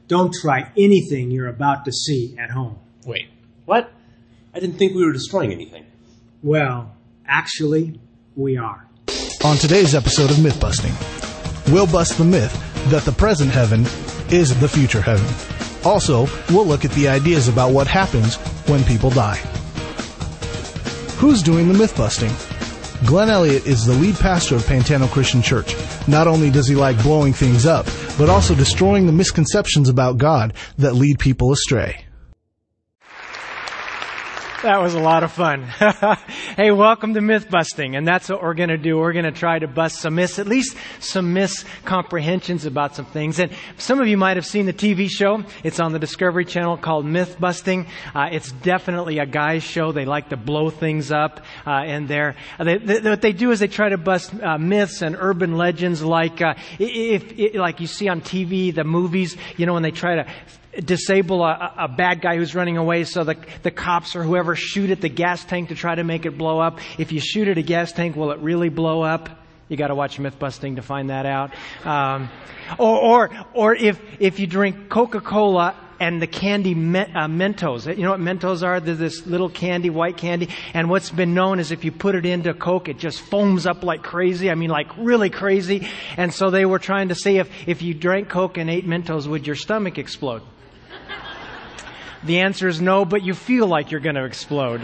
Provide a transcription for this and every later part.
Don't try anything you're about to see at home. Wait, what? I didn't think we were destroying anything. Well, actually, we are. On today's episode of Mythbusting, we'll bust the myth that the present heaven is the future heaven. Also, we'll look at the ideas about what happens when people die. Who's doing the myth-busting? Glenn Elliott is the lead pastor of Pantano Christian Church. Not only does he like blowing things up, but also destroying the misconceptions about God that lead people astray. That was a lot of fun. Hey, welcome to Mythbusting, and that's what we're going to do. We're going to try to bust some myths, at least some miscomprehensions about some things. And some of you might have seen the TV show. It's on the Discovery Channel called Mythbusting. It's definitely a guy's show. They like to blow things up in there. What they do is they try to bust myths and urban legends like like you see on TV, the movies, you know, when they try to disable a bad guy who's running away, so the cops or whoever shoot at the gas tank to try to make it blow up. If you shoot at a gas tank, will it really blow up? You got to watch Mythbusting to find that out. Or if you drink Coca-Cola and the candy Mentos. You know what Mentos are? They're this little candy, white candy. And what's been known is if you put it into Coke, it just foams up like crazy. I mean, like really crazy. And so they were trying to say if you drank Coke and ate Mentos, would your stomach explode? The answer is no, but you feel like you're going to explode.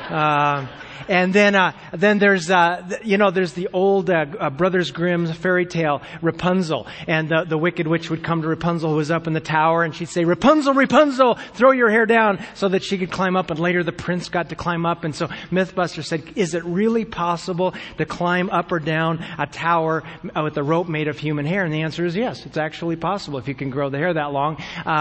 And then there's the old Brothers Grimm's fairy tale, Rapunzel. And the wicked witch would come to Rapunzel, who was up in the tower, and she'd say, Rapunzel, Rapunzel, throw your hair down, so that she could climb up. And later the prince got to climb up. And so Mythbusters said, is it really possible to climb up or down a tower with a rope made of human hair? And the answer is yes, it's actually possible if you can grow the hair that long.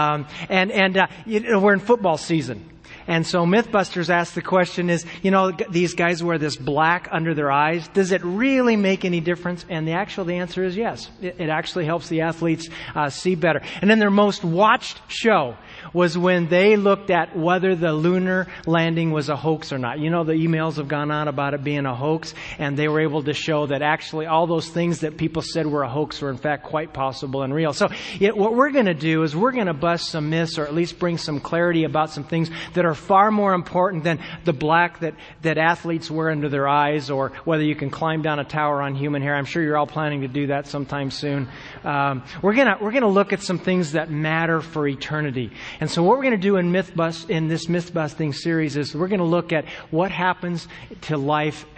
We're in football season. And so Mythbusters asked the question is, you know, these guys wear this black under their eyes. Does it really make any difference? And the answer is yes. It actually helps the athletes see better. And then their most watched show was when they looked at whether the lunar landing was a hoax or not. You know, the emails have gone on about it being a hoax, and they were able to show that actually all those things that people said were a hoax were in fact quite possible and real. So what we're going to do is we're going to bust some myths, or at least bring some clarity about some things that are far more important than the black that athletes wear under their eyes, or whether you can climb down a tower on human hair. I'm sure you're all planning to do that sometime soon. We're gonna look at some things that matter for eternity. And so what we're going to do in this Mythbusting series is we're going to look at what happens to life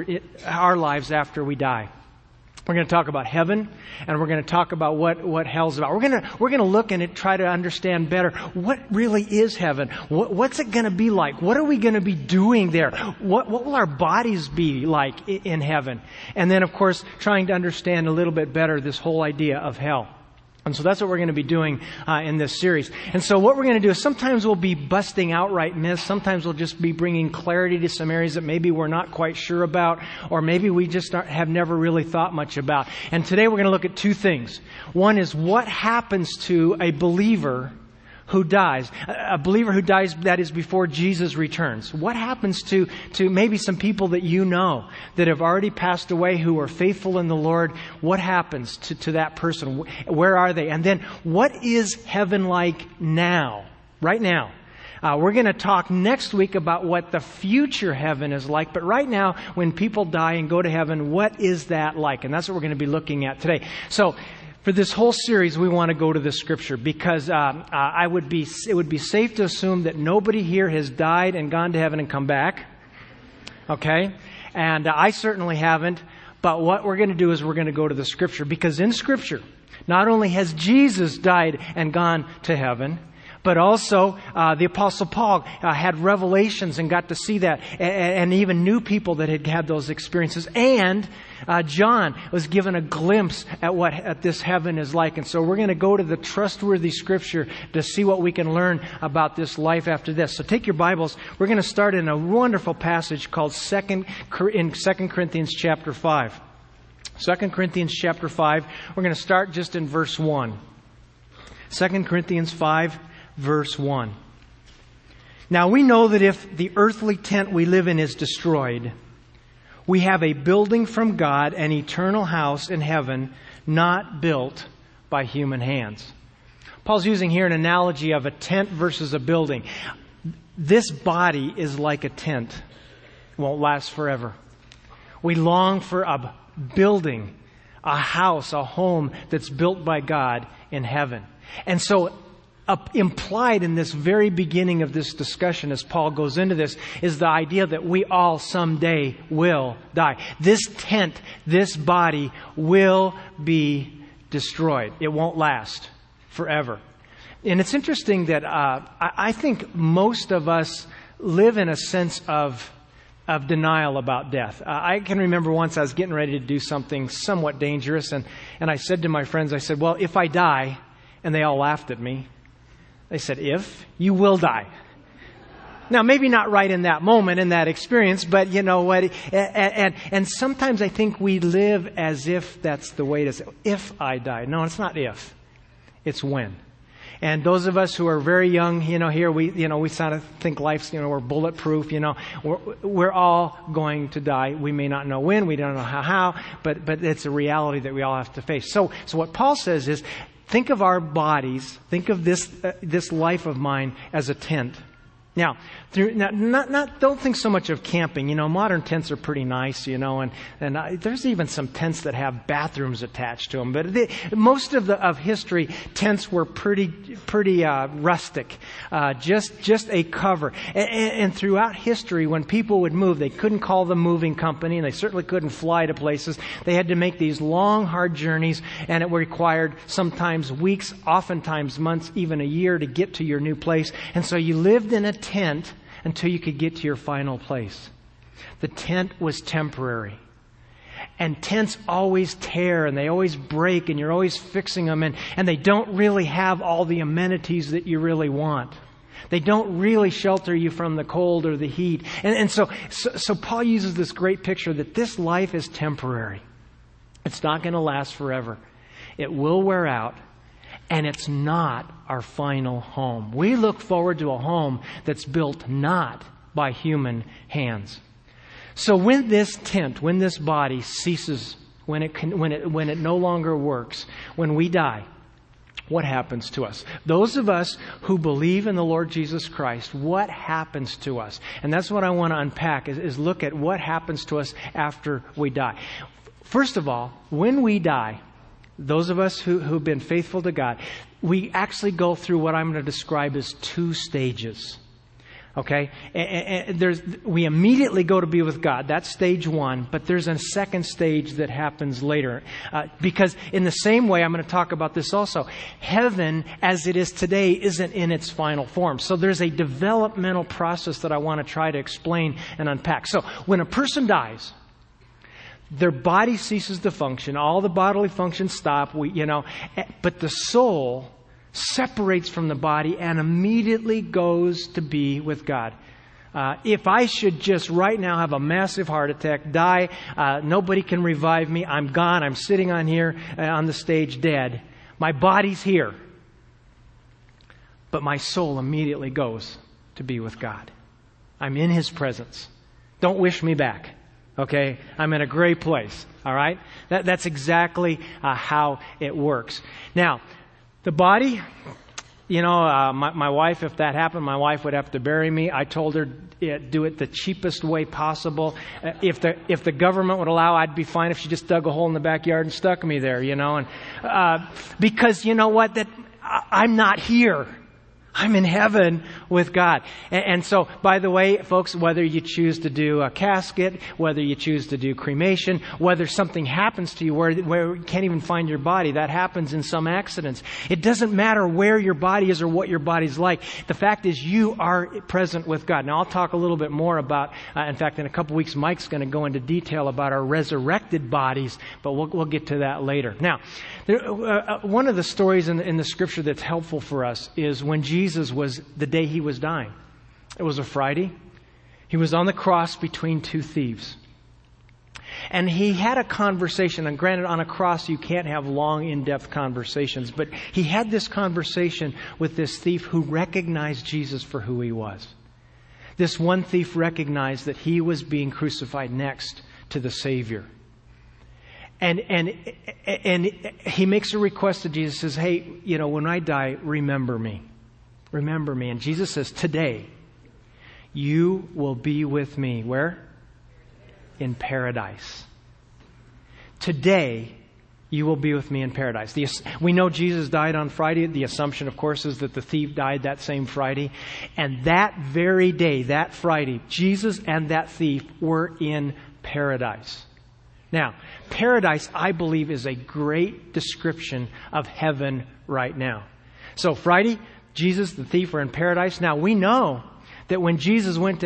our lives after we die. We're going to talk about heaven, and we're going to talk about what hell's about. We're going to look and try to understand better what really is heaven. What's it going to be like? What are we going to be doing there? What will our bodies be like in heaven? And then, of course, trying to understand a little bit better this whole idea of hell. And so that's what we're going to be doing in this series. And so what we're going to do is sometimes we'll be busting outright myths. Sometimes we'll just be bringing clarity to some areas that maybe we're not quite sure about, or maybe we just have never really thought much about. And today we're going to look at two things. One is what happens to a believer who dies. A believer who dies, that is, before Jesus returns. What happens to maybe some people that you know that have already passed away who are faithful in the Lord? What happens to that person? Where are they? And then what is heaven like now? Right now. We're going to talk next week about what the future heaven is like. But right now, when people die and go to heaven, what is that like? And that's what we're going to be looking at today. So, for this whole series, we want to go to the Scripture because it would be safe to assume that nobody here has died and gone to heaven and come back. Okay? And I certainly haven't. But what we're going to do is we're going to go to the Scripture, because in Scripture, not only has Jesus died and gone to heaven, but also the Apostle Paul had revelations and got to see that, and even knew people that had had those experiences. And John was given a glimpse at what this heaven is like. And so we're going to go to the trustworthy Scripture to see what we can learn about this life after this. So take your Bibles. We're going to start in a wonderful passage called 2 Corinthians chapter 5. 2 Corinthians chapter 5. We're going to start just in verse 1. 2 Corinthians 5. Verse 1. Now we know that if the earthly tent we live in is destroyed, we have a building from God, an eternal house in heaven, not built by human hands. Paul's using here an analogy of a tent versus a building. This body is like a tent. It won't last forever. We long for a building, a house, a home that's built by God in heaven. And so implied in this very beginning of this discussion as Paul goes into this is the idea that we all someday will die. This tent, this body will be destroyed. It won't last forever. And it's interesting that I think most of us live in a sense of denial about death. I can remember once I was getting ready to do something somewhat dangerous, and I said to my friends, I said, well, if I die, and they all laughed at me. They said, if, you will die. Now, maybe not right in that moment, in that experience, but you know what? And sometimes I think we live as if that's the way to say, if I die. No, it's not if. It's when. And those of us who are very young, here we sort of think life's, we're bulletproof, we're all going to die. We may not know when, we don't know how, but it's a reality that we all have to face. So what Paul says is, think of our bodies, think of this life of mine as a tent. Now, don't think so much of camping. Modern tents are pretty nice, and there's even some tents that have bathrooms attached to them. But most of history, tents were pretty rustic, just a cover. And throughout history, when people would move, they couldn't call the moving company, and they certainly couldn't fly to places. They had to make these long, hard journeys, and it required sometimes weeks, oftentimes months, even a year to get to your new place. And so you lived in a tent until you could get to your final place. The tent was temporary. And tents always tear and they always break and you're always fixing them and they don't really have all the amenities that you really want. They don't really shelter you from the cold or the heat. And so Paul uses this great picture that this life is temporary. It's not going to last forever. It will wear out. And it's not our final home. We look forward to a home that's built not by human hands. So when this tent, when this body ceases, when it no longer works, when we die, what happens to us? Those of us who believe in the Lord Jesus Christ, what happens to us? And that's what I want to unpack, is look at what happens to us after we die. First of all, when we die, those of us who've been faithful to God, we actually go through what I'm going to describe as 2 stages. Okay? And we immediately go to be with God. That's stage 1. But there's a second stage that happens later. Because in the same way, I'm going to talk about this also. Heaven, as it is today, isn't in its final form. So there's a developmental process that I want to try to explain and unpack. So when a person dies, their body ceases to function. All the bodily functions stop. But the soul separates from the body and immediately goes to be with God. If I should just right now have a massive heart attack, die, nobody can revive me. I'm gone. I'm sitting on here on the stage dead. My body's here, but my soul immediately goes to be with God. I'm in His presence. Don't wish me back. Okay, I'm in a great place. All right, that's exactly how it works. Now, the body, my wife, if that happened, my wife would have to bury me. I told her do it the cheapest way possible. If the government would allow, I'd be fine if she just dug a hole in the backyard and stuck me there. And because you know what, that I'm not here. I'm in heaven with God. And so, by the way, folks, whether you choose to do a casket, whether you choose to do cremation, whether something happens to you where you can't even find your body, that happens in some accidents. It doesn't matter where your body is or what your body's like. The fact is you are present with God. Now, I'll talk a little bit more about, in fact, in a couple weeks, Mike's going to go into detail about our resurrected bodies, but we'll get to that later. Now, one of the stories in the Scripture that's helpful for us is when Jesus was the day He was dying. It was a Friday. He was on the cross between 2 thieves. And He had a conversation. And granted, on a cross you can't have long, in-depth conversations. But He had this conversation with this thief who recognized Jesus for who He was. This one thief recognized that he was being crucified next to the Savior. And he makes a request to Jesus, says, hey, when I die, remember me. Remember me. And Jesus says, today, you will be with me. Where? In paradise. Today, you will be with me in paradise. We know Jesus died on Friday. The assumption, of course, is that the thief died that same Friday. And that very day, that Friday, Jesus and that thief were in paradise. Now, paradise, I believe, is a great description of heaven right now. So Friday, Jesus, the thief, were in paradise. Now, we know that when Jesus went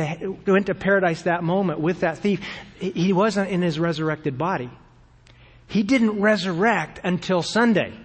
to paradise that moment with that thief, he wasn't in his resurrected body. He didn't resurrect until Sunday.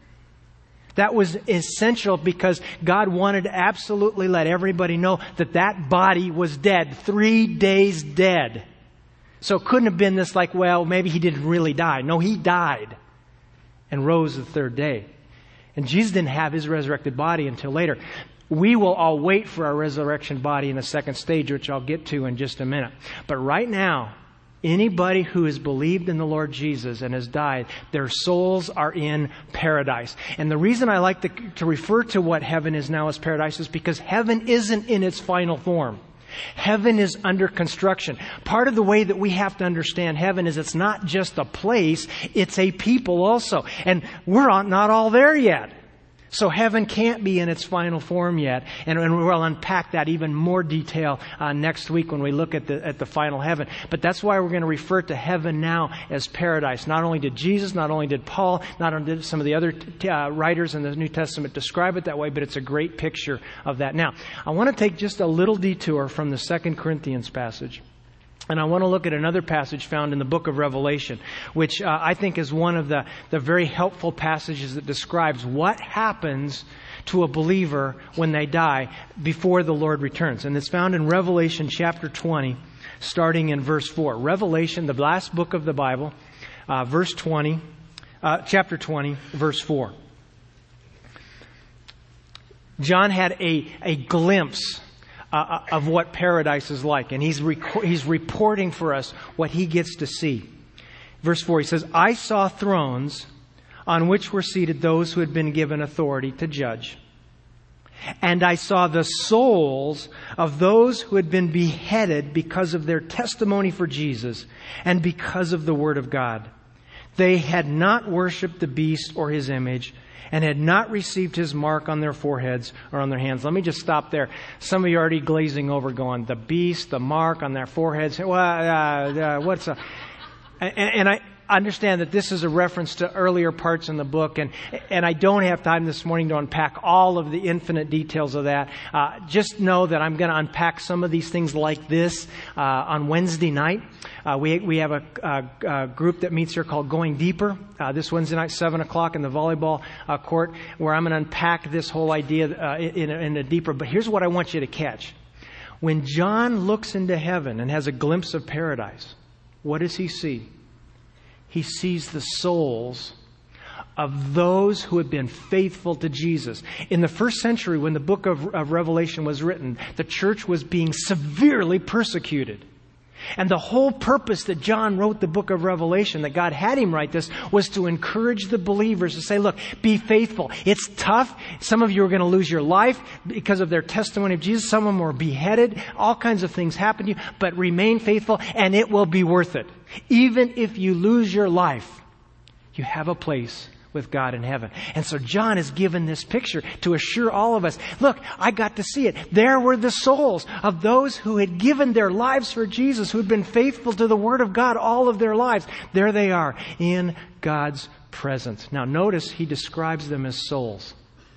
That was essential because God wanted to absolutely let everybody know that that body was dead, 3 days dead. So it couldn't have been this like, well, maybe he didn't really die. No, he died and rose the third day. And Jesus didn't have his resurrected body until later. We will all wait for our resurrection body in the second stage, which I'll get to in just a minute. But right now, anybody who has believed in the Lord Jesus and has died, their souls are in paradise. And the reason I like to refer to what heaven is now as paradise is because heaven isn't in its final form. Heaven is under construction. Part of the way that we have to understand heaven is it's not just a place, it's a people also. And we're not all there yet. So heaven can't be in its final form yet. And we'll unpack that even more detail next week when we look at the final heaven. But that's why we're going to refer to heaven now as paradise. Not only did Jesus, not only did Paul, not only did some of the other writers in the New Testament describe it that way, but it's a great picture of that. Now, I want to take just a little detour from the 2 Corinthians passage. And I want to look at another passage found in the book of Revelation, which I think is one of the very helpful passages that describes what happens to a believer when they die before the Lord returns. And it's found in Revelation chapter 20, starting in verse 4. Revelation, the last book of the Bible, chapter 20, verse 4. John had a glimpse of what paradise is like. And he's reporting for us what he gets to see. Verse 4, he says, I saw thrones on which were seated those who had been given authority to judge. And I saw the souls of those who had been beheaded because of their testimony for Jesus and because of the Word of God. They had not worshipped the beast or his image, and had not received his mark on their foreheads or on their hands. Let me just stop there. Some of you are already glazing over going, the beast, the mark on their foreheads. What's a... And I understand that this is a reference to earlier parts in the book, and I don't have time this morning to unpack all of the infinite details of that. Just know that I'm going to unpack some of these things like this on Wednesday night. We have a group that meets here called Going Deeper this Wednesday night, 7 o'clock in the volleyball court, where I'm going to unpack this whole idea in a deeper. But here's what I want you to catch. When John looks into heaven and has a glimpse of paradise, what does he see? He sees the souls of those who had been faithful to Jesus. In the first century, when the book of Revelation was written, the church was being severely persecuted. And the whole purpose that John wrote the book of Revelation, that God had him write this, was to encourage the believers to say, look, be faithful. It's tough. Some of you are going to lose your life because of their testimony of Jesus. Some of them were beheaded. All kinds of things happen to you. But remain faithful and it will be worth it. Even if you lose your life, you have a place with God in heaven. And so John is given this picture to assure all of us, look, I got to see it. There were the souls of those who had given their lives for Jesus, who had been faithful to the Word of God all of their lives. There they are in God's presence. Now notice he describes them as souls.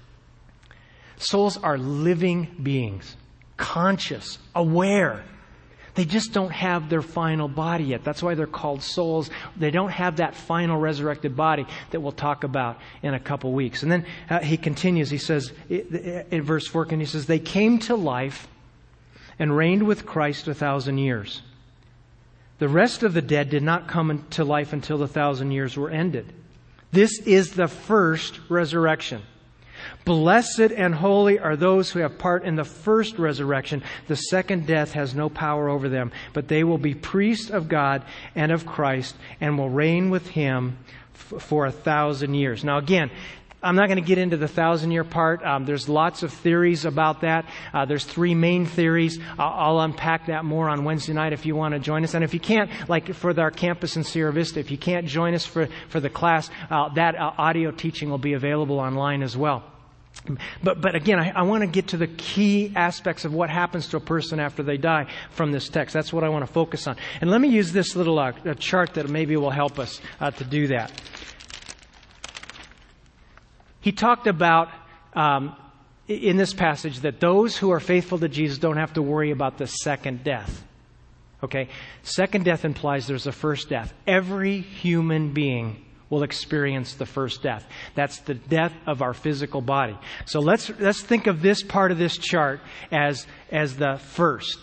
Souls are living beings, conscious, aware. They just don't have their final body yet. That's why they're called souls. They don't have that final resurrected body that we'll talk about in a couple weeks. And then he continues. He says, in verse 4, he says, they came to life and reigned with Christ 1,000 years. The rest of the dead did not come to life until the 1,000 years were ended. This is the first resurrection. Blessed and holy are those who have part in the first resurrection. The second death has no power over them, but they will be priests of God and of Christ and will reign with Him for 1,000 years. Now again, I'm not going to get into the 1,000-year part. There's lots of theories about that. There's 3 main theories. I'll unpack that more on Wednesday night if you want to join us. And if you can't, like for our campus in Sierra Vista, if you can't join us for the class, that audio teaching will be available online as well. But again, I want to get to the key aspects of what happens to a person after they die from this text. That's what I want to focus on. And let me use this little chart that maybe will help us to do that. He talked about, in this passage, that those who are faithful to Jesus don't have to worry about the second death. Okay? Second death implies there's a first death. Every human being will experience the first death. That's the death of our physical body. So let's think of this part of this chart as the first.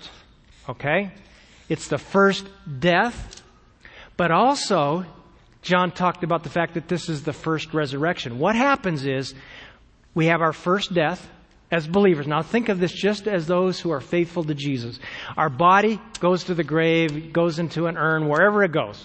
Okay? It's the first death, but also John talked about the fact that this is the first resurrection. What happens is we have our first death as believers. Now think of this just as those who are faithful to Jesus. Our body goes to the grave, goes into an urn, wherever it goes.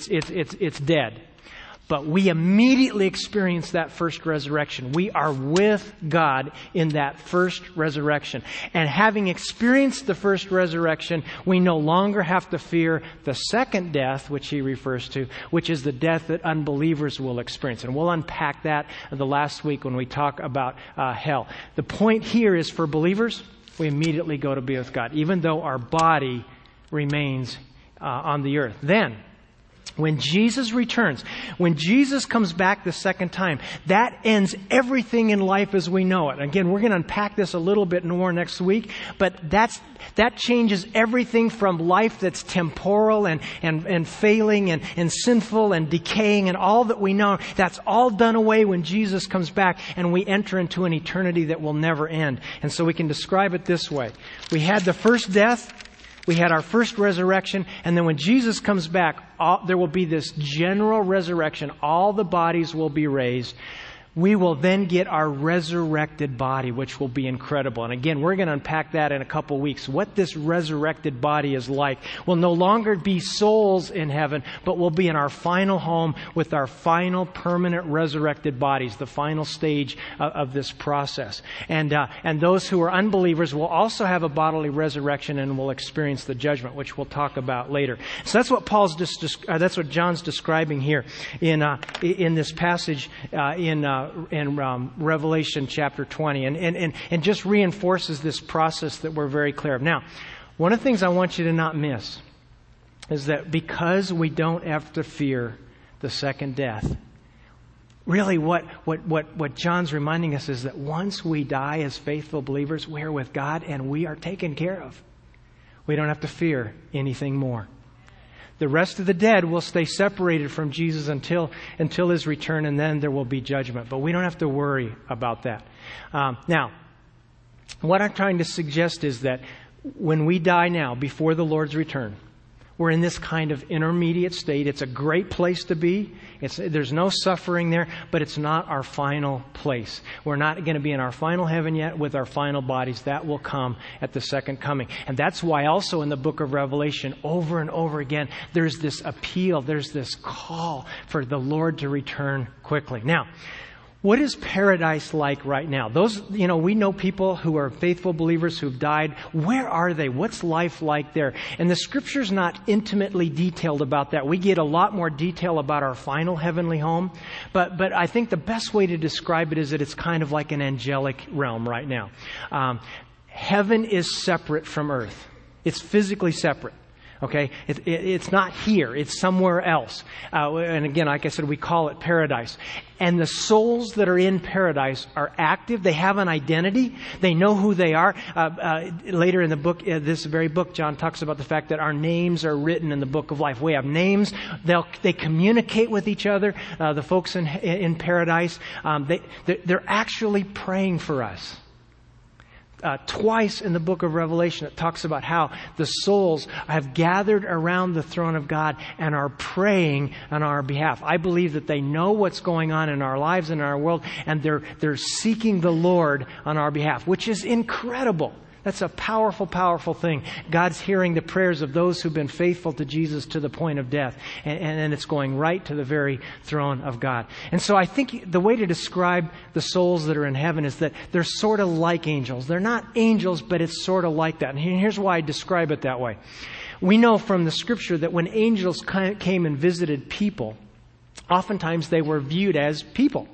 It's dead. But we immediately experience that first resurrection. We are with God in that first resurrection. And having experienced the first resurrection, we no longer have to fear the second death, which he refers to, which is the death that unbelievers will experience. And we'll unpack that the last week when we talk about hell. The point here is for believers, we immediately go to be with God, even though our body remains on the earth. Then, when Jesus returns, when Jesus comes back the second time, that ends everything in life as we know it. Again, we're going to unpack this a little bit more next week, but that changes everything from life that's temporal and failing and sinful and decaying and all that we know. That's all done away when Jesus comes back and we enter into an eternity that will never end. And so we can describe it this way. We had the first death. We had our first resurrection, and then when Jesus comes back, there will be this general resurrection. All the bodies will be raised. We will then get our resurrected body, which will be incredible. And again, we're going to unpack that in a couple weeks. What this resurrected body is like will no longer be souls in heaven, but will be in our final home with our final permanent resurrected bodies, the final stage of this process. And those who are unbelievers will also have a bodily resurrection and will experience the judgment, which we'll talk about later. So that's what that's what John's describing here in this passage in Revelation chapter 20 and just reinforces this process that we're very clear of. Now, one of the things I want you to not miss is that because we don't have to fear the second death, really what John's reminding us is that once we die as faithful believers, we're with God and we are taken care of. We don't have to fear anything more. The rest of the dead will stay separated from Jesus until His return, and then there will be judgment. But we don't have to worry about that. Now, what I'm trying to suggest is that when we die now, before the Lord's return, we're in this kind of intermediate state. It's a great place to be. There's no suffering there, but it's not our final place. We're not going to be in our final heaven yet with our final bodies. That will come at the second coming. And that's why also in the book of Revelation, over and over again, there's this appeal, there's this call for the Lord to return quickly. Now, what is paradise like right now? We know people who are faithful believers who've died. Where are they? What's life like there? And the Scripture's not intimately detailed about that. We get a lot more detail about our final heavenly home. But I think the best way to describe it is that it's kind of like an angelic realm right now. Heaven is separate from earth. It's physically separate. Okay, it's not here. It's somewhere else. And again, like I said, we call it paradise. And the souls that are in paradise are active. They have an identity. They know who they are. Later in the book, this very book, John talks about the fact that our names are written in the book of life. We have names. They communicate with each other. The folks in paradise, they're actually praying for us. twice in the book of Revelation, it talks about how the souls have gathered around the throne of God and are praying on our behalf. I believe that they know what's going on in our lives and in our world, and they're seeking the Lord on our behalf, which is incredible. That's a powerful, powerful thing. God's hearing the prayers of those who've been faithful to Jesus to the point of death. And it's going right to the very throne of God. And so I think the way to describe the souls that are in heaven is that they're sort of like angels. They're not angels, but it's sort of like that. And here's why I describe it that way. We know from the Scripture that when angels came and visited people, oftentimes they were viewed as people.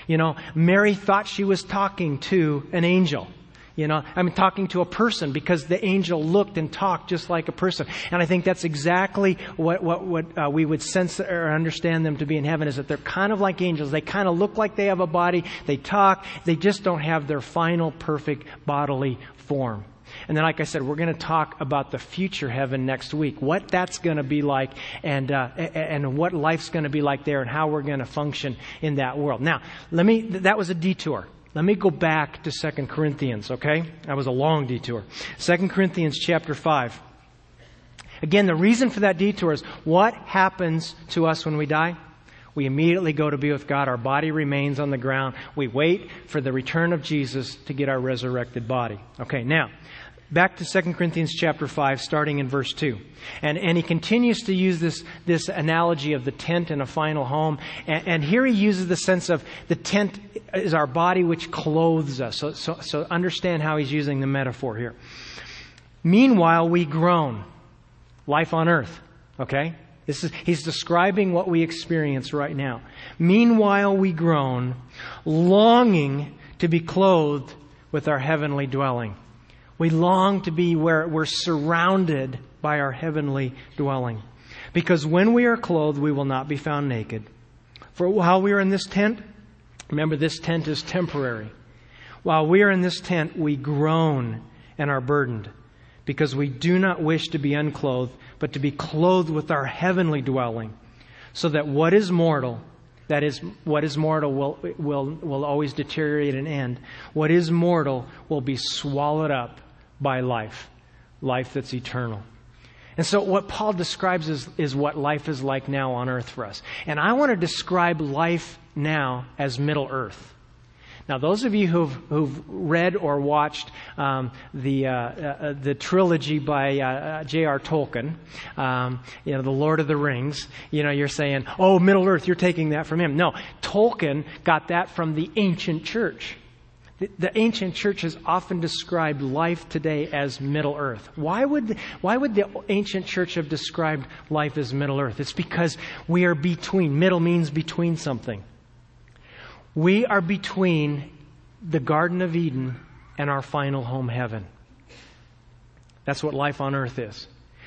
Mary thought she was talking to an angel. Talking to a person, because the angel looked and talked just like a person. And I think that's exactly what we would sense or understand them to be in heaven, is that they're kind of like angels. They kind of look like they have a body. They talk. They just don't have their final perfect bodily form. And then, like I said, we're going to talk about the future heaven next week, what that's going to be like, and what life's going to be like there, and how we're going to function in that world. Now, that was a detour. Let me go back to 2 Corinthians, okay? That was a long detour. 2 Corinthians chapter 5. Again, the reason for that detour is what happens to us when we die? We immediately go to be with God. Our body remains on the ground. We wait for the return of Jesus to get our resurrected body. Okay, now, back to 2 Corinthians chapter 5, starting in verse 2. And he continues to use this analogy of the tent and a final home. And here he uses the sense of the tent is our body which clothes us. So understand how he's using the metaphor here. Meanwhile, we groan. Life on earth. Okay? He's describing what we experience right now. Meanwhile, we groan, longing to be clothed with our heavenly dwelling. We long to be where we're surrounded by our heavenly dwelling. Because when we are clothed, we will not be found naked. For while we are in this tent, remember this tent is temporary. While we are in this tent, we groan and are burdened, because we do not wish to be unclothed, but to be clothed with our heavenly dwelling, so that what is mortal, that is, what is mortal will always deteriorate and end. What is mortal will be swallowed up by life that's eternal. And so what Paul describes is what life is like now on earth for us. And I want to describe life now as Middle Earth. Now, those of you who've read or watched the trilogy by J.R. Tolkien, The Lord of the Rings, you're saying, oh, Middle Earth, you're taking that from him. No, Tolkien got that from the ancient church. The ancient church has often described life today as Middle Earth. Why would the ancient church have described life as Middle Earth? It's because we are between. Middle means between something. We are between the Garden of Eden and our final home, heaven. That's what life on earth is.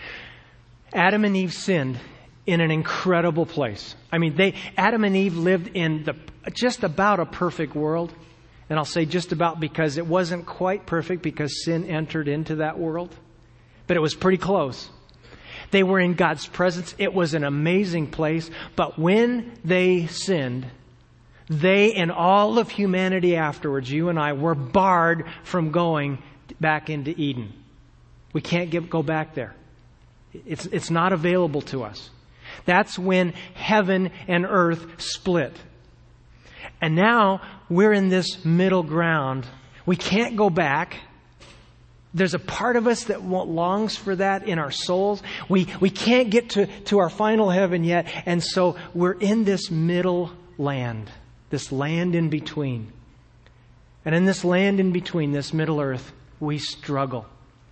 Adam and Eve sinned in an incredible place. Adam and Eve lived in just about a perfect world. And I'll say just about because it wasn't quite perfect, because sin entered into that world. But it was pretty close. They were in God's presence. It was an amazing place. But when they sinned, they and all of humanity afterwards, you and I, were barred from going back into Eden. We can't go back there. It's not available to us. That's when heaven and earth split. And now we're in this middle ground. We can't go back. There's a part of us that longs for that in our souls. We can't get to our final heaven yet. And so we're in this middle land, this land in between. And in this land in between, this Middle Earth, we struggle.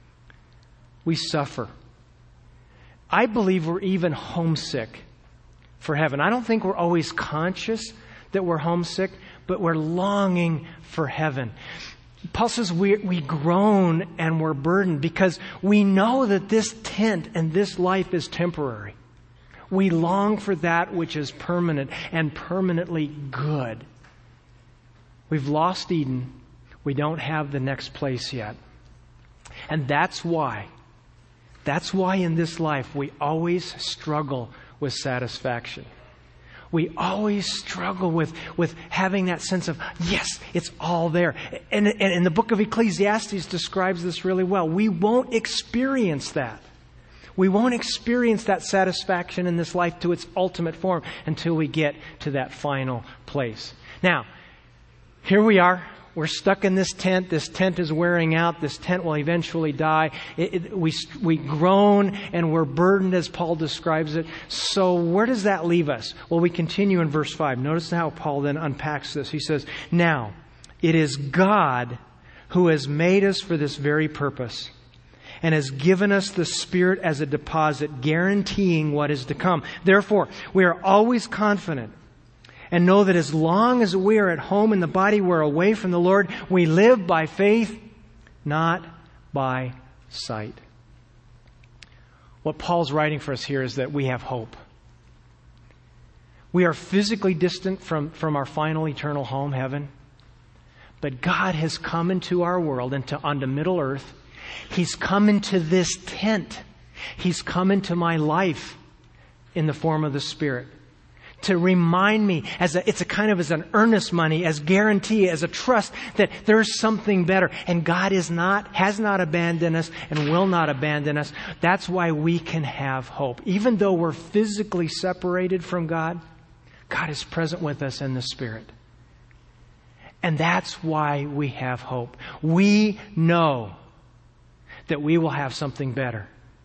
We suffer. I believe we're even homesick for heaven. I don't think we're always conscious that we're homesick, but we're longing for heaven. Paul says we groan and we're burdened because we know that this tent and this life is temporary. We long for that which is permanent and permanently good. We've lost Eden. We don't have the next place yet. And that's why in this life we always struggle with satisfaction. We always struggle with having that sense of, yes, it's all there. And the book of Ecclesiastes describes this really well. We won't experience that. We won't experience that satisfaction in this life to its ultimate form until we get to that final place. Now, here we are. We're stuck in this tent. This tent is wearing out. This tent will eventually die. We groan and we're burdened, as Paul describes it. So where does that leave us? Well, we continue in verse 5. Notice how Paul then unpacks this. He says, "Now, it is God who has made us for this very purpose and has given us the Spirit as a deposit, guaranteeing what is to come. Therefore, we are always confident and know that as long as we are at home in the body, we're away from the Lord. We live by faith, not by sight." What Paul's writing for us here is that we have hope. We are physically distant from our final eternal home, heaven. But God has come into our world, onto Middle Earth. He's come into this tent. He's come into my life in the form of the Spirit to remind me as an earnest money, as guarantee, as a trust that there's something better. And God has not abandoned us and will not abandon us. That's why we can have hope. Even though we're physically separated from God, God is present with us in the Spirit. And that's why we have hope. We know that we will have something better.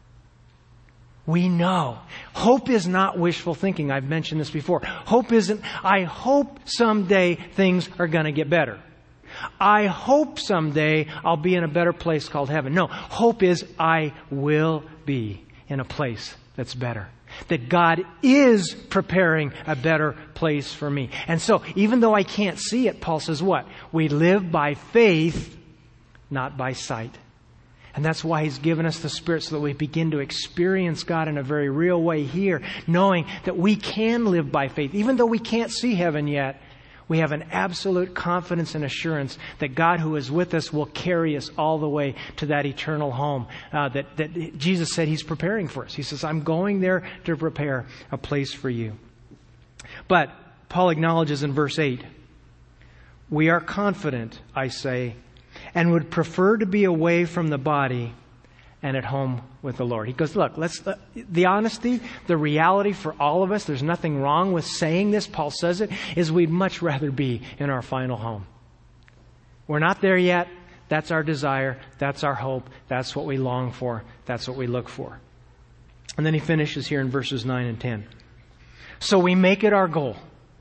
We know. Hope is not wishful thinking. I've mentioned this before. Hope isn't, I hope someday things are going to get better. I hope someday I'll be in a better place called heaven. No, hope is I will be in a place that's better. That God is preparing a better place for me. And so, even though I can't see it, Paul says what? We live by faith, not by sight. And that's why He's given us the Spirit, so that we begin to experience God in a very real way here, knowing that we can live by faith. Even though we can't see heaven yet, we have an absolute confidence and assurance that God who is with us will carry us all the way to that eternal home that Jesus said He's preparing for us. He says, I'm going there to prepare a place for you. But Paul acknowledges in verse 8, we are confident, I say, and would prefer to be away from the body and at home with the Lord. He goes, look, the honesty, the reality for all of us, there's nothing wrong with saying this, Paul says it, is we'd much rather be in our final home. We're not there yet. That's our desire. That's our hope. That's what we long for. That's what we look for. And then he finishes here in verses 9 and 10. So we make it our goal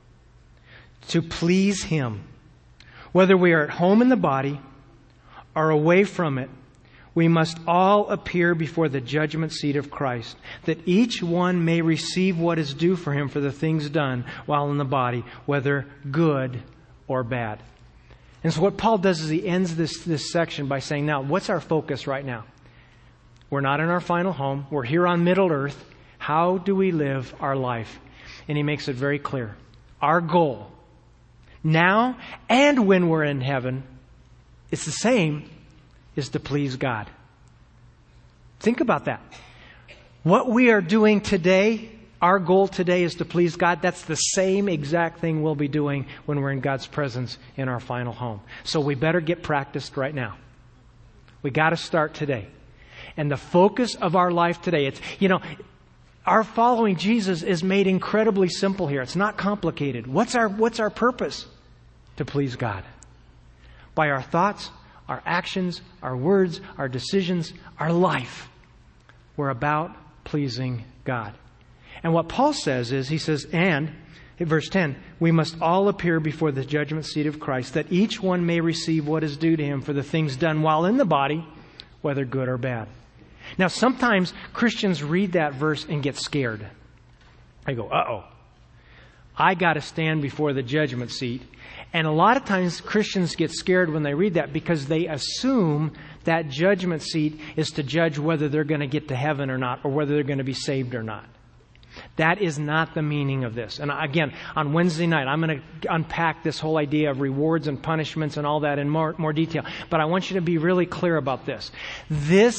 to please Him, whether we are at home in the body or away from it. We must all appear before the judgment seat of Christ, that each one may receive what is due for him for the things done while in the body, whether good or bad. And so what Paul does is he ends this section by saying, now, what's our focus right now? We're not in our final home. We're here on Middle Earth. How do we live our life? And he makes it very clear. Our goal, now and when we're in heaven, it's the same, is to please God. Think about that. What we are doing today, our goal today is to please God. That's the same exact thing we'll be doing when we're in God's presence in our final home. So we better get practiced right now. We got to start today. And the focus of our life today, our following Jesus is made incredibly simple here. It's not complicated. What's our purpose? To please God. By our thoughts, our actions, our words, our decisions, our life. We're about pleasing God. And what Paul says is, he says, and, in verse 10, we must all appear before the judgment seat of Christ, that each one may receive what is due to him for the things done while in the body, whether good or bad. Now, sometimes Christians read that verse and get scared. They go, uh-oh, I got to stand before the judgment seat. And a lot of times Christians get scared when they read that because they assume that judgment seat is to judge whether they're going to get to heaven or not, or whether they're going to be saved or not. That is not the meaning of this. And again, on Wednesday night, I'm going to unpack this whole idea of rewards and punishments and all that in more detail. But I want you to be really clear about this. This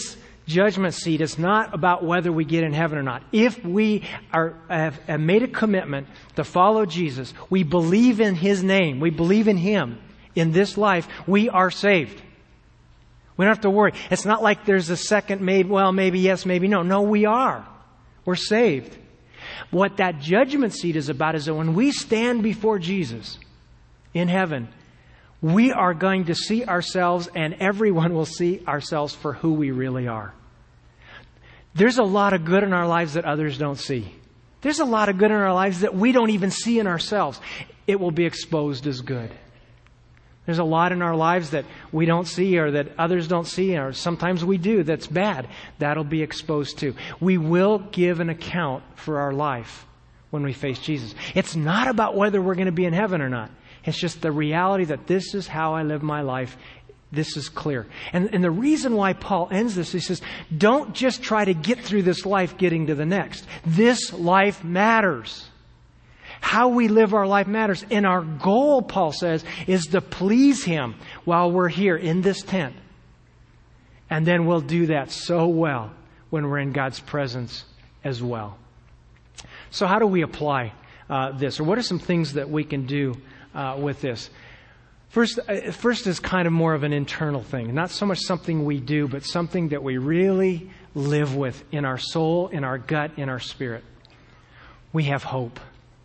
judgment seat is not about whether we get in heaven or not. If we have made a commitment to follow Jesus, we believe in His name, we believe in Him in this life, we are saved. We don't have to worry. It's not like there's a second, maybe yes, maybe no. No, we are. We're saved. What that judgment seat is about is that when we stand before Jesus in heaven, we are going to see ourselves, and everyone will see ourselves for who we really are. There's a lot of good in our lives that others don't see. There's a lot of good in our lives that we don't even see in ourselves. It will be exposed as good. There's a lot in our lives that we don't see or that others don't see, or sometimes we do, that's bad. That'll be exposed too. We will give an account for our life when we face Jesus. It's not about whether we're going to be in heaven or not. It's just the reality that this is how I live my life. This is clear. And the reason why Paul ends this, he says, don't just try to get through this life getting to the next. This life matters. How we live our life matters. And our goal, Paul says, is to please Him while we're here in this tent. And then we'll do that so well when we're in God's presence as well. So how do we apply this? Or what are some things that we can do with this? First is kind of more of an internal thing. Not so much something we do, but something that we really live with in our soul, in our gut, in our spirit. We have hope.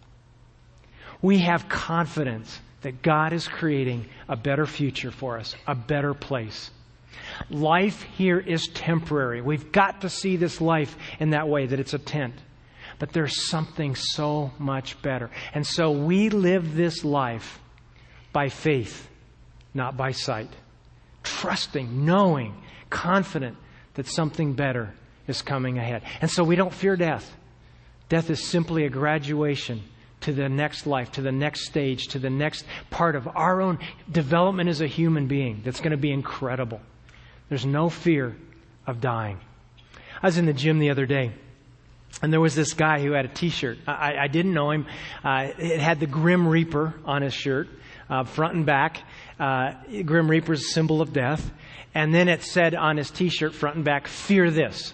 We have confidence that God is creating a better future for us, a better place. Life here is temporary. We've got to see this life in that way, that it's a tent. But there's something so much better. And so we live this life by faith, not by sight. Trusting, knowing, confident that something better is coming ahead. And so we don't fear death. Death is simply a graduation to the next life, to the next stage, to the next part of our own development as a human being that's going to be incredible. There's no fear of dying. I was in the gym the other day, and there was this guy who had a T-shirt. I didn't know him. It had the Grim Reaper on his shirt, front and back. Grim Reaper is a symbol of death. And then it said on his T-shirt, front and back, "Fear this."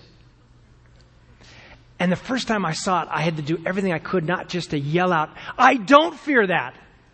And the first time I saw it, I had to do everything I could not just to yell out, "I don't fear that."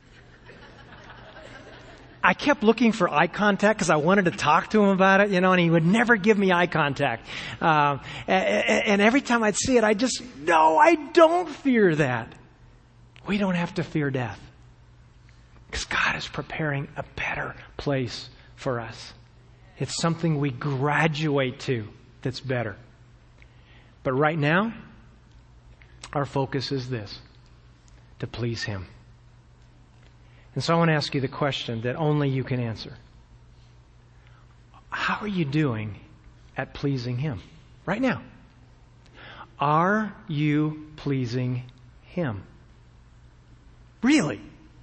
I kept looking for eye contact because I wanted to talk to him about it, and he would never give me eye contact. And every time I'd see it, no, I don't fear that. We don't have to fear death because God is preparing a better place for us. It's something we graduate to that's better. But right now, our focus is this, to please Him. And so I want to ask you the question that only you can answer. How are you doing at pleasing Him right now? Are you pleasing Him? Really?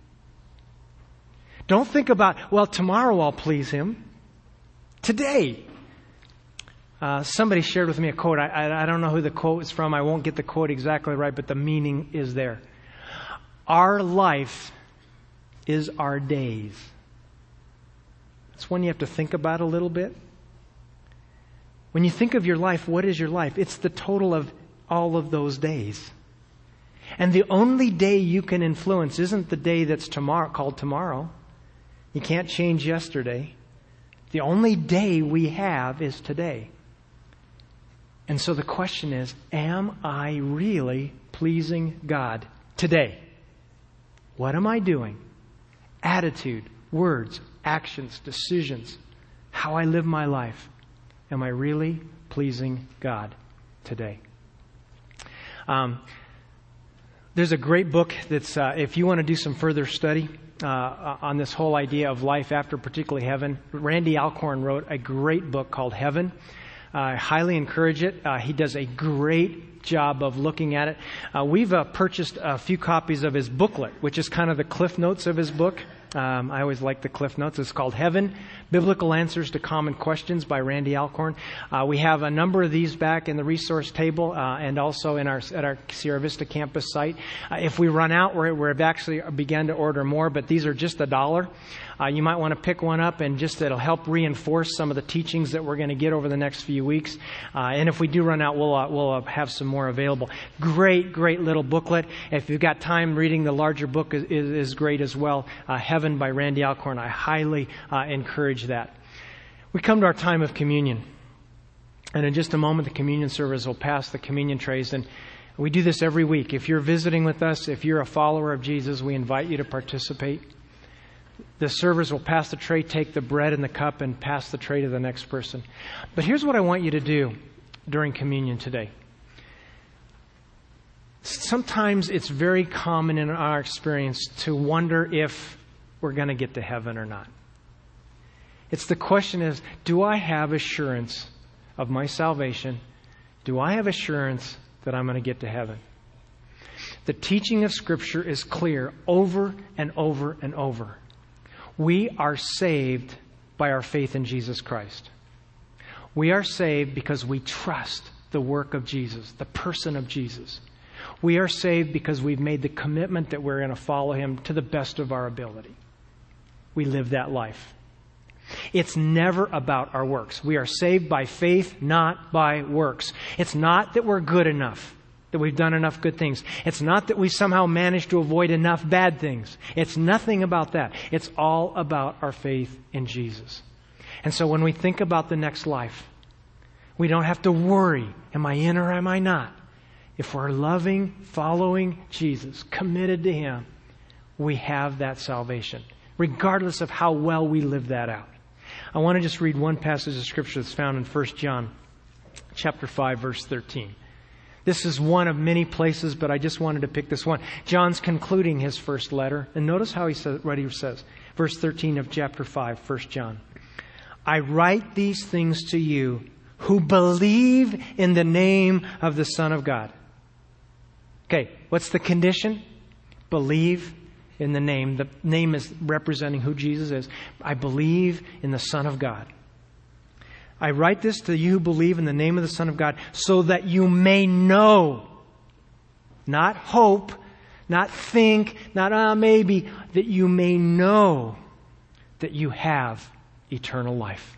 Don't think about, tomorrow I'll please Him. Today. Somebody shared with me a quote. I don't know who the quote is from. I won't get the quote exactly right, but the meaning is there. Our life is our days. That's one you have to think about a little bit. When you think of your life, what is your life? It's the total of all of those days. And the only day you can influence isn't the day that's called tomorrow. You can't change yesterday. The only day we have is today. And so the question is, am I really pleasing God today? What am I doing? Attitude, words, actions, decisions, how I live my life. Am I really pleasing God today? There's a great book that's, if you want to do some further study on this whole idea of life after particularly heaven, Randy Alcorn wrote a great book called Heaven. I highly encourage it. He does a great job of looking at it. We've purchased a few copies of his booklet, which is kind of the cliff notes of his book. I always like the Cliff Notes. It's called Heaven, Biblical Answers to Common Questions by Randy Alcorn. We have a number of these back in the resource table and also at our Sierra Vista campus site. If we run out, we've actually begun to order more, but these are just $1. You might want to pick one up, and just it'll help reinforce some of the teachings that we're going to get over the next few weeks. And if we do run out, we'll have some more available. Great little booklet. If you've got time, reading the larger book is great as well. Heaven by Randy Alcorn. I highly encourage that. We come to our time of communion. And in just a moment, the communion service will pass the communion trays. And we do this every week. If you're visiting with us, if you're a follower of Jesus, we invite you to participate. The servers will pass the tray, take the bread and the cup, and pass the tray to the next person. But here's what I want you to do during communion today. Sometimes it's very common in our experience to wonder if we're going to get to heaven or not. It's the question is, do I have assurance of my salvation? Do I have assurance that I'm going to get to heaven? The teaching of Scripture is clear over and over and over. We are saved by our faith in Jesus Christ. We are saved because we trust the work of Jesus, the person of Jesus. We are saved because we've made the commitment that we're going to follow Him to the best of our ability. We live that life. It's never about our works. We are saved by faith, not by works. It's not that we're good enough, that we've done enough good things. It's not that we somehow managed to avoid enough bad things. It's nothing about that. It's all about our faith in Jesus. And so when we think about the next life, we don't have to worry, am I in or am I not? If we're loving, following Jesus, committed to Him, we have that salvation, regardless of how well we live that out. I want to just read one passage of Scripture that's found in 1 John chapter 5, verse 13. This is one of many places, but I just wanted to pick this one. John's concluding his first letter, and notice how what he says. Verse 13 of chapter 5, 1 John. I write these things to you who believe in the name of the Son of God. Okay, what's the condition? Believe in the name. The name is representing who Jesus is. I believe in the Son of God. I write this to you who believe in the name of the Son of God so that you may know, not hope, not think, not maybe, that you may know that you have eternal life.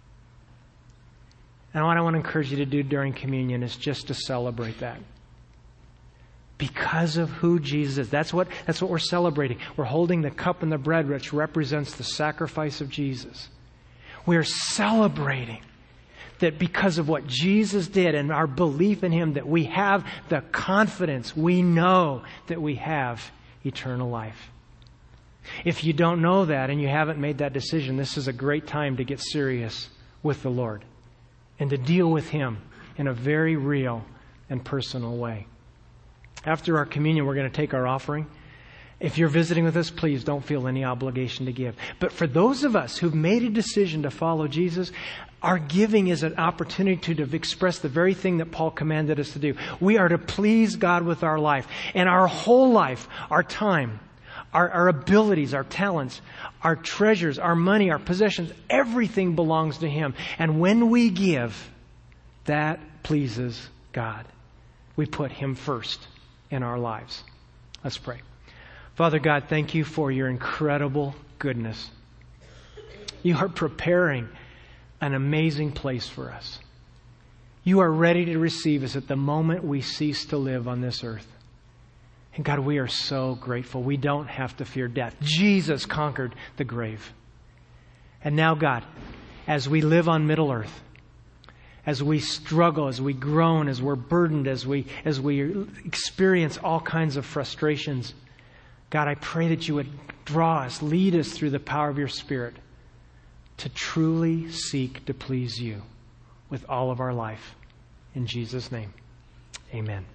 And what I want to encourage you to do during communion is just to celebrate that. Because of who Jesus is. That's what we're celebrating. We're holding the cup and the bread, which represents the sacrifice of Jesus. We're celebrating that because of what Jesus did and our belief in Him, that we have the confidence, we know that we have eternal life. If you don't know that and you haven't made that decision, this is a great time to get serious with the Lord and to deal with Him in a very real and personal way. After our communion, we're going to take our offering. If you're visiting with us, please don't feel any obligation to give. But for those of us who've made a decision to follow Jesus, our giving is an opportunity to express the very thing that Paul commanded us to do. We are to please God with our life. And our whole life, our time, our abilities, our talents, our treasures, our money, our possessions, everything belongs to Him. And when we give, that pleases God. We put Him first in our lives. Let's pray. Father God, thank You for Your incredible goodness. You are preparing an amazing place for us. You are ready to receive us at the moment we cease to live on this earth. And God, we are so grateful. We don't have to fear death. Jesus conquered the grave. And now, God, as we live on Middle Earth, as we struggle, as we groan, as we're burdened, as we experience all kinds of frustrations, God, I pray that You would draw us, lead us through the power of Your Spirit to truly seek to please You with all of our life. In Jesus' name, amen.